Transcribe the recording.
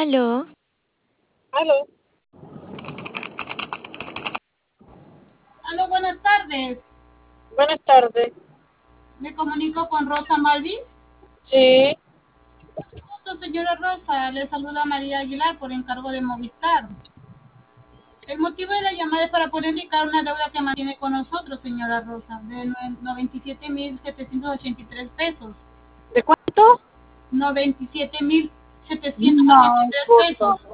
Aló, Aló, Aló, buenas tardes. buenas tardes. Me comunico con Rosa Malvis. Sí, Gusto, señora Rosa. Le saluda María Aguilar por encargo de Movistar. El motivo de la llamada es para poder indicar una deuda que mantiene con nosotros, señora Rosa, de 97.783 pesos. ¿de cuánto? 97.783 No importa. pesos.